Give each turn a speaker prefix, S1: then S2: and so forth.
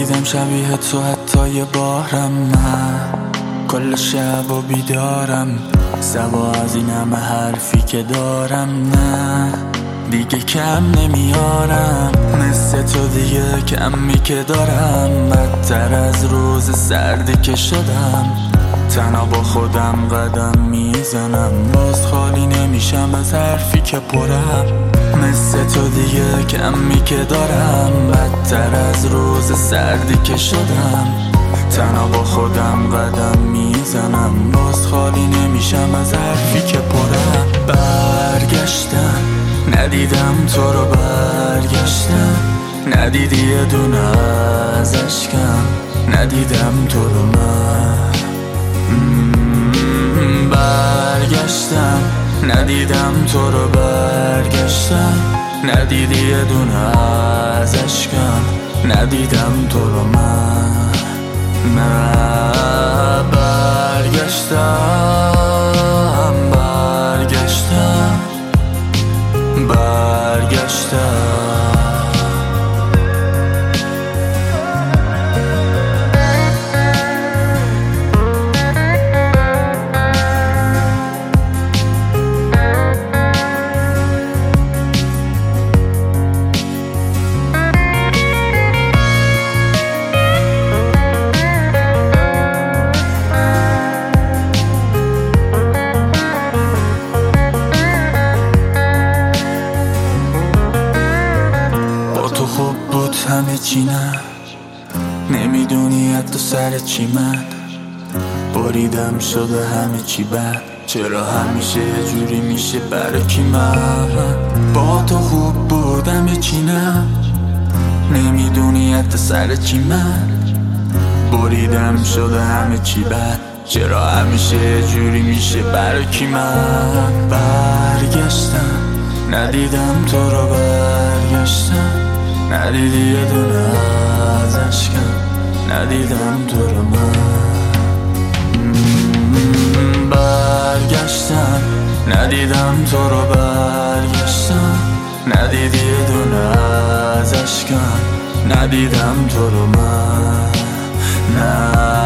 S1: ندیدم شبیه تو حتی یه بارم، من کل شب و بیدارم، سوا از این همه حرفی که دارم، نه دیگه کم نمیارم، مثل تو دیگه کمی که دارم، بدتر از روز سردی که شدم، تنها با خودم قدم میزنم، باز خالی نمیشم از حرفی که پرم، مثل تو دیگه کمی که دارم، بدتر از روز سردی که شدم، تنها با خودم قدم میزنم، باز خالی نمیشم از حرفی که پرم. برگشتم ندیدم تو رو، برگشتم ندیدی یه دونه از عشقم، ندیدم تو رو من. برگشتم ندیدم تو رو، برگشتم ندیدی یه دونه از عشقم، ندیدم تو رو من. برگشتم برگشتم برگشتم. خوب بود همه چی، نه نمیدونی حتی سر چی من بریدم شده همه چی بد، چرا همیشه یه جوری میشه برای کی من؟ با تو خوب بود همه چی، نه نمیدونی حتی سر چی من بریدم شده همه چی بد، چرا همیشه یه جوری میشه برای کی من؟ برگشتم ندیدم تو رو، برگشتم ندیدی یه دونه از عشقم، ندیدم تو رو من. برگشتم ندیدم تو رو، برگشتم ندیدی یه دونه از عشقم، ندیدم تو رو من.